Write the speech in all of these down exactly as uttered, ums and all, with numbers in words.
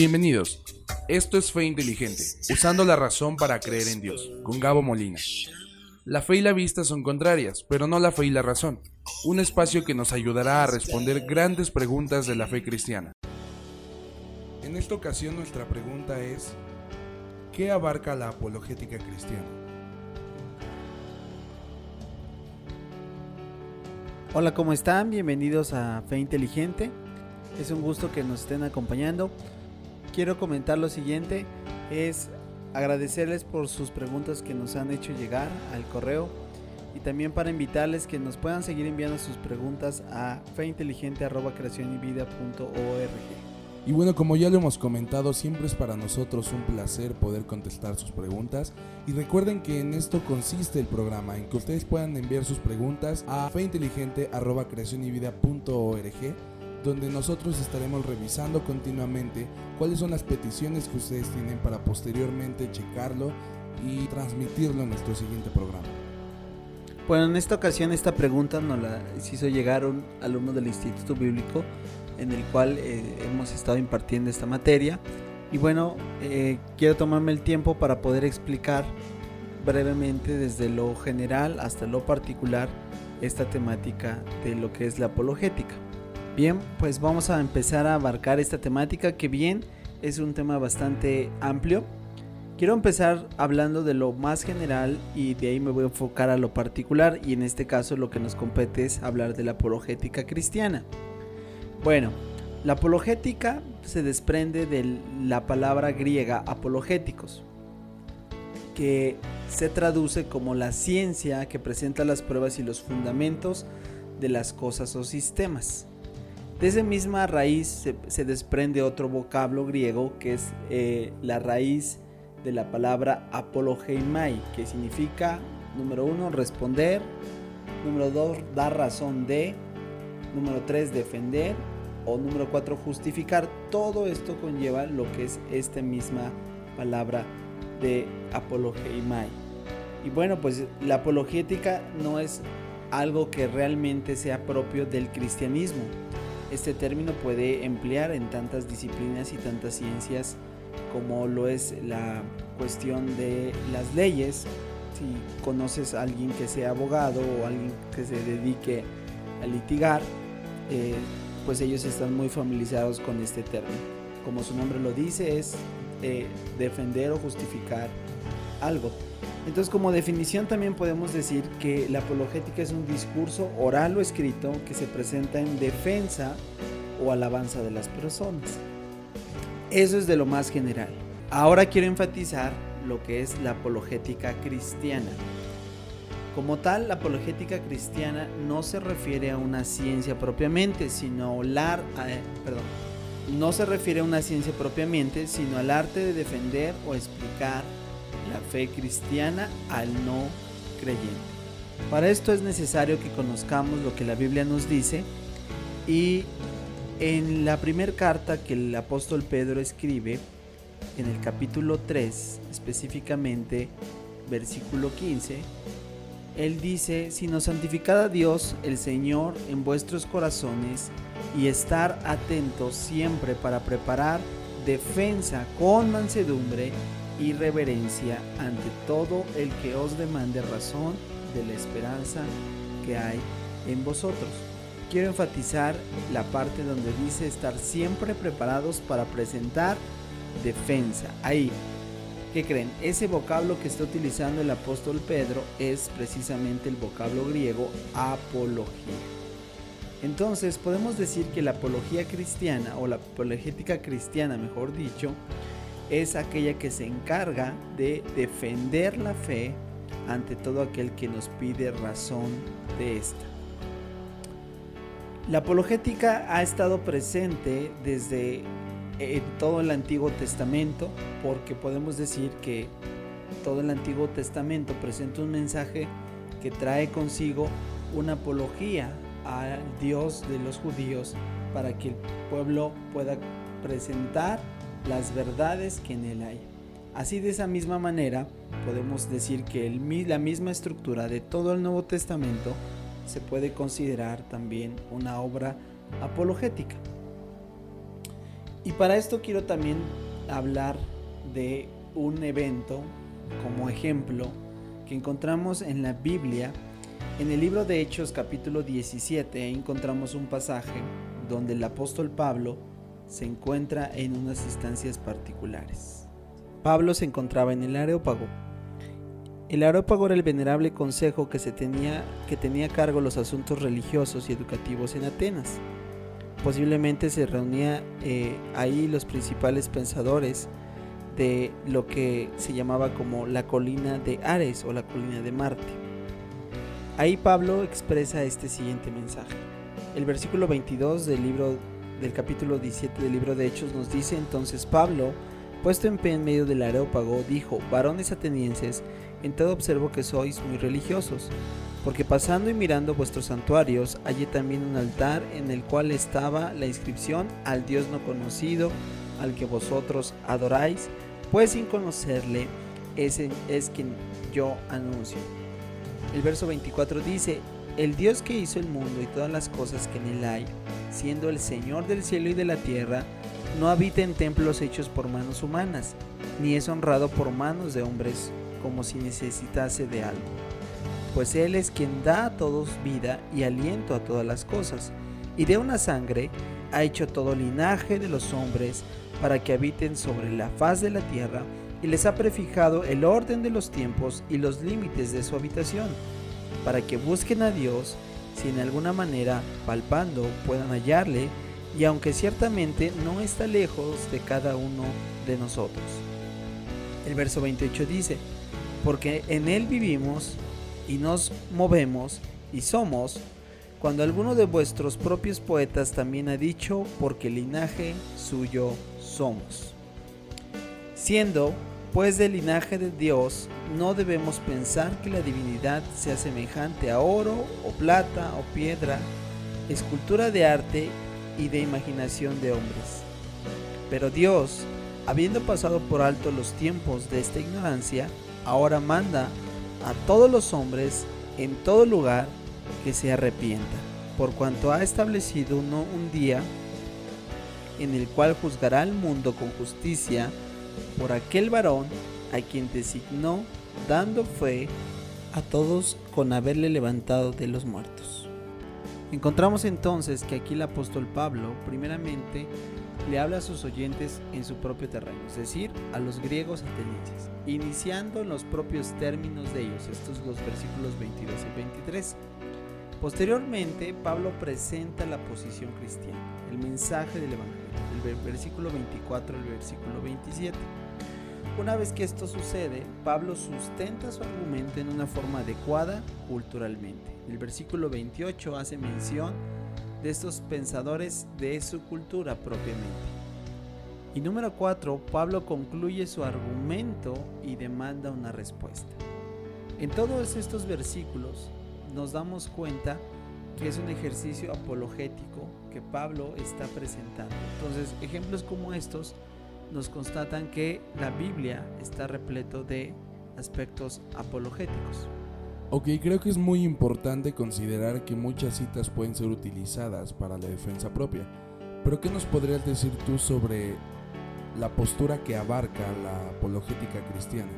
Bienvenidos, esto es Fe Inteligente, usando la razón para creer en Dios, con Gabo Molina. La fe y la vista son contrarias, pero no la fe y la razón, un espacio que nos ayudará a responder grandes preguntas de la fe cristiana. En esta ocasión nuestra pregunta es, ¿qué abarca la apologética cristiana? Hola, ¿cómo están? Bienvenidos a Fe Inteligente. Es un gusto que nos estén acompañando. Quiero comentar lo siguiente, es agradecerles por sus preguntas que nos han hecho llegar al correo y también para invitarles que nos puedan seguir enviando sus preguntas a fe inteligente arroba creación y vida punto org. Y bueno, como ya lo hemos comentado, siempre es para nosotros un placer poder contestar sus preguntas. Y recuerden que en esto consiste el programa, en que ustedes puedan enviar sus preguntas a fe inteligente arroba creación y vida punto org, donde nosotros estaremos revisando continuamente cuáles son las peticiones que ustedes tienen para posteriormente checarlo y transmitirlo en nuestro siguiente programa. Bueno, en esta ocasión esta pregunta nos la hizo llegar un alumno del Instituto Bíblico, en el cual eh, hemos estado impartiendo esta materia. Y bueno, eh, quiero tomarme el tiempo para poder explicar brevemente desde lo general hasta lo particular esta temática de lo que es la apologética. Bien, pues vamos a empezar a abarcar esta temática que bien es un tema bastante amplio. Quiero empezar hablando de lo más general y de ahí me voy a enfocar a lo particular, y en este caso lo que nos compete es hablar de la apologética cristiana. Bueno, la apologética se desprende de la palabra griega apologéticos, que se traduce como la ciencia que presenta las pruebas y los fundamentos de las cosas o sistemas. De esa misma raíz se, se desprende otro vocablo griego que es eh, la raíz de la palabra apologeimai, que significa, número uno, responder, número dos, dar razón de, número tres, defender, o número cuatro, justificar. Todo esto conlleva lo que es esta misma palabra de apologeimai. Y bueno, pues la apologética no es algo que realmente sea propio del cristianismo. Este término puede emplear en tantas disciplinas y tantas ciencias como lo es la cuestión de las leyes. Si conoces a alguien que sea abogado o alguien que se dedique a litigar, eh, pues ellos están muy familiarizados con este término. Como su nombre lo dice, es eh, defender o justificar algo. Entonces, como definición también podemos decir que la apologética es un discurso oral o escrito que se presenta en defensa o alabanza de las personas. Eso es de lo más general. Ahora quiero enfatizar lo que es la apologética cristiana. Como tal, la apologética cristiana no se refiere a una ciencia propiamente, sino a hablar, eh, perdón, no se refiere a una ciencia propiamente, sino al arte de defender o explicar la fe cristiana al no creyente. Para esto es necesario que conozcamos lo que la Biblia nos dice, y en la primera carta que el apóstol Pedro escribe, en el capítulo tres, específicamente versículo quince, él dice: sino santificad a Dios el Señor en vuestros corazones y estar atentos siempre para preparar defensa con mansedumbre y reverencia ante todo el que os demande razón de la esperanza que hay en vosotros. Quiero enfatizar la parte donde dice estar siempre preparados para presentar defensa. Ahí, ¿qué creen? Ese vocablo que está utilizando el apóstol Pedro es precisamente el vocablo griego apología. Entonces podemos decir que la apología cristiana, o la apologética cristiana mejor dicho, es aquella que se encarga de defender la fe ante todo aquel que nos pide razón de esta. La apologética ha estado presente desde en todo el Antiguo Testamento, porque podemos decir que todo el Antiguo Testamento presenta un mensaje que trae consigo una apología al Dios de los judíos para que el pueblo pueda presentar las verdades que en él hay. Así, de esa misma manera, podemos decir que el, la misma estructura de todo el Nuevo Testamento se puede considerar también una obra apologética. Y para esto quiero también hablar de un evento como ejemplo que encontramos en la Biblia. En el libro de Hechos capítulo diecisiete encontramos un pasaje donde el apóstol Pablo se encuentra en unas instancias particulares. Pablo se encontraba en el Areópago. El Areópago era el venerable consejo que, se tenía, que tenía a cargo los asuntos religiosos y educativos en Atenas. Posiblemente se reunía eh, ahí los principales pensadores de lo que se llamaba como la colina de Ares o la colina de Marte. Ahí Pablo expresa este siguiente mensaje. El versículo veintidós del libro del capítulo diecisiete del libro de Hechos nos dice: entonces Pablo, puesto en pie en medio del Areópago, dijo: varones atenienses, en todo observo que sois muy religiosos, porque pasando y mirando vuestros santuarios, hallé también un altar en el cual estaba la inscripción: al Dios no conocido, al que vosotros adoráis, pues sin conocerle, ese es quien yo anuncio. El verso veinticuatro dice: el Dios que hizo el mundo y todas las cosas que en él hay, siendo el Señor del cielo y de la tierra, no habita en templos hechos por manos humanas, ni es honrado por manos de hombres, como si necesitase de algo. Pues Él es quien da a todos vida y aliento a todas las cosas, y de una sangre ha hecho todo linaje de los hombres para que habiten sobre la faz de la tierra, y les ha prefijado el orden de los tiempos y los límites de su habitación, para que busquen a Dios, si en alguna manera, palpando, puedan hallarle, y aunque ciertamente no está lejos de cada uno de nosotros. El verso veintiocho dice: porque en Él vivimos y nos movemos y somos, cuando alguno de vuestros propios poetas también ha dicho: porque linaje suyo somos. Siendo pues del linaje de Dios, no debemos pensar que la divinidad sea semejante a oro o plata o piedra, escultura de arte y de imaginación de hombres. Pero Dios, habiendo pasado por alto los tiempos de esta ignorancia, ahora manda a todos los hombres en todo lugar que se arrepientan, por cuanto ha establecido uno un día en el cual juzgará al mundo con justicia por aquel varón a quien designó, dando fe a todos con haberle levantado de los muertos. Encontramos entonces que aquí el apóstol Pablo primeramente le habla a sus oyentes en su propio terreno, es decir, a los griegos atenienses, iniciando en los propios términos de ellos, estos los versículos veintidós y veintitrés. Posteriormente, Pablo presenta la posición cristiana, el mensaje del evangelio, el versículo veinticuatro al versículo veintisiete. Una vez que esto sucede, Pablo sustenta su argumento en una forma adecuada culturalmente. El versículo veintiocho hace mención de estos pensadores de su cultura propiamente. Y número cuatro, Pablo concluye su argumento y demanda una respuesta. En todos estos versículos nos damos cuenta que es un ejercicio apologético que Pablo está presentando. Entonces, ejemplos como estos nos constatan que la Biblia está repleto de aspectos apologéticos. Ok, creo que es muy importante considerar que muchas citas pueden ser utilizadas para la defensa propia. Pero ¿qué nos podrías decir tú sobre la postura que abarca la apologética cristiana?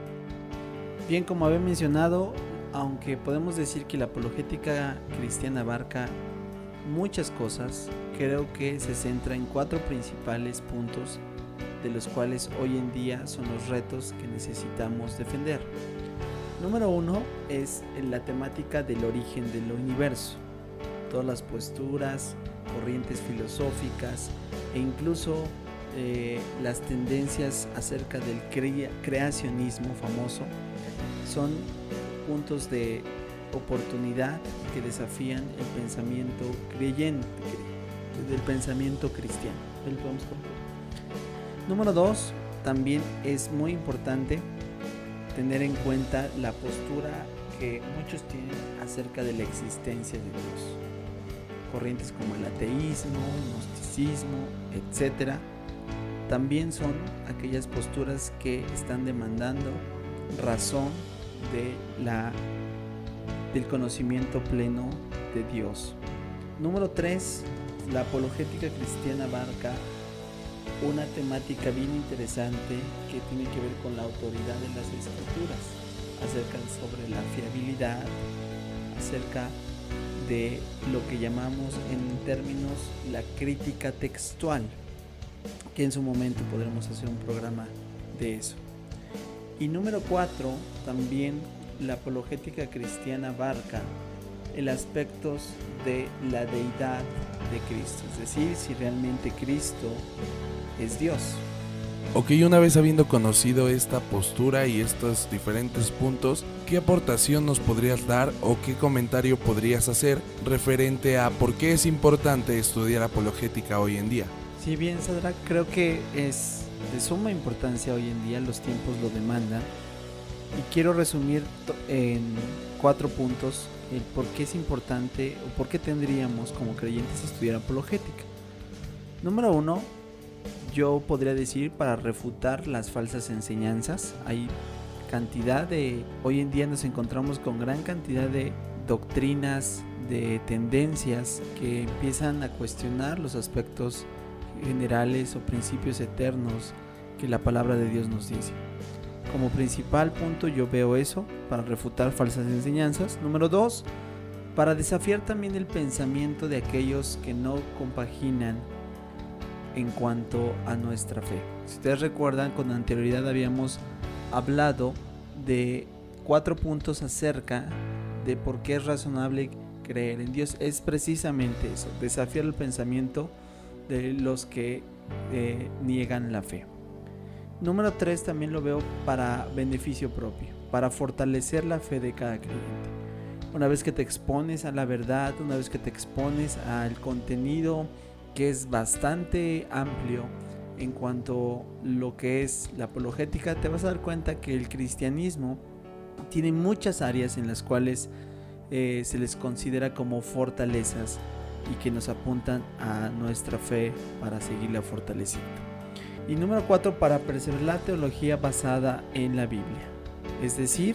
Bien, como había mencionado, aunque podemos decir que la apologética cristiana abarca muchas cosas, creo que se centra en cuatro principales puntos de los cuales hoy en día son los retos que necesitamos defender. Número uno es la temática del origen del universo, todas las posturas, corrientes filosóficas e incluso eh, las tendencias acerca del crea- creacionismo famoso son puntos de oportunidad que desafían el pensamiento creyente, del pensamiento cristiano. Número dos, también es muy importante tener en cuenta la postura que muchos tienen acerca de la existencia de Dios. Corrientes como el ateísmo, el gnosticismo, etcétera, también son aquellas posturas que están demandando razón de la, del conocimiento pleno de Dios. Número tres, la apologética cristiana abarca una temática bien interesante que tiene que ver con la autoridad de las escrituras, acerca sobre la fiabilidad, acerca de lo que llamamos en términos la crítica textual, que en su momento podremos hacer un programa de eso. Y número cuatro, también la apologética cristiana abarca el aspecto de la deidad de Cristo, es decir, si realmente Cristo es Dios. Ok, una vez habiendo conocido esta postura y estos diferentes puntos, ¿qué aportación nos podrías dar o qué comentario podrías hacer referente a por qué es importante estudiar apologética hoy en día? Si bien, Sadra, creo que es de suma importancia hoy en día, los tiempos lo demandan, y quiero resumir en cuatro puntos el por qué es importante o por qué tendríamos como creyentes estudiar apologética. Número uno, yo podría decir para refutar las falsas enseñanzas. Hay cantidad de, hoy en día nos encontramos con gran cantidad de doctrinas, de tendencias que empiezan a cuestionar los aspectos generales o principios eternos que la palabra de Dios nos dice. Como principal punto yo veo eso, para refutar falsas enseñanzas. Número dos, para desafiar también el pensamiento de aquellos que no compaginan en cuanto a nuestra fe. Si ustedes recuerdan, con anterioridad habíamos hablado de cuatro puntos acerca de por qué es razonable creer en Dios. Es precisamente eso, desafiar el pensamiento de los que eh, niegan la fe. Número tres, también lo veo para beneficio propio, para fortalecer la fe de cada creyente. Una vez que te expones a la verdad, una vez que te expones al contenido que es bastante amplio en cuanto a lo que es la apologética, te vas a dar cuenta que el cristianismo tiene muchas áreas en las cuales eh, se les considera como fortalezas y que nos apuntan a nuestra fe para seguirla fortaleciendo. Y número cuatro, para preservar la teología basada en la Biblia, es decir,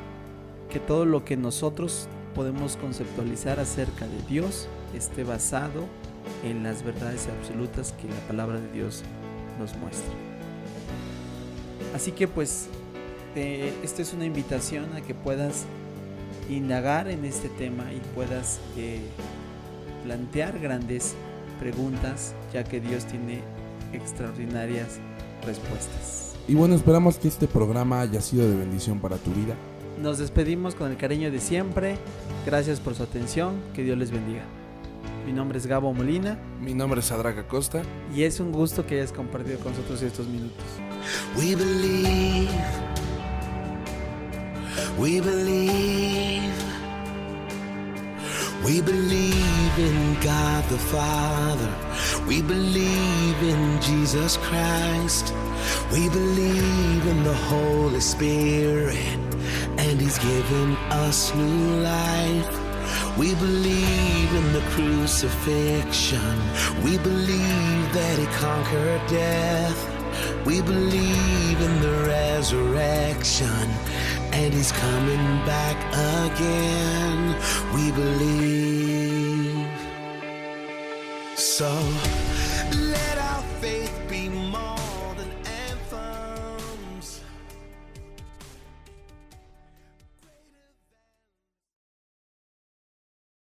que todo lo que nosotros podemos conceptualizar acerca de Dios esté basado en las verdades absolutas que la palabra de Dios nos muestra. Así que pues eh, esta es una invitación a que puedas indagar en este tema y puedas eh, plantear grandes preguntas, ya que Dios tiene extraordinarias respuestas. Y bueno, esperamos que este programa haya sido de bendición para tu vida. Nos despedimos con el cariño de siempre. Gracias por su atención. Que Dios les bendiga. Mi nombre es Gabo Molina. Mi nombre es Sadraca Costa. Y es un gusto que hayas compartido con nosotros estos minutos. We believe, we believe, we believe in God the Father. We believe in Jesus Christ. We believe in the Holy Spirit, and He's given us new life. We believe in the crucifixion. We believe that He conquered death. We believe in the resurrection, and He's coming back again. We believe. So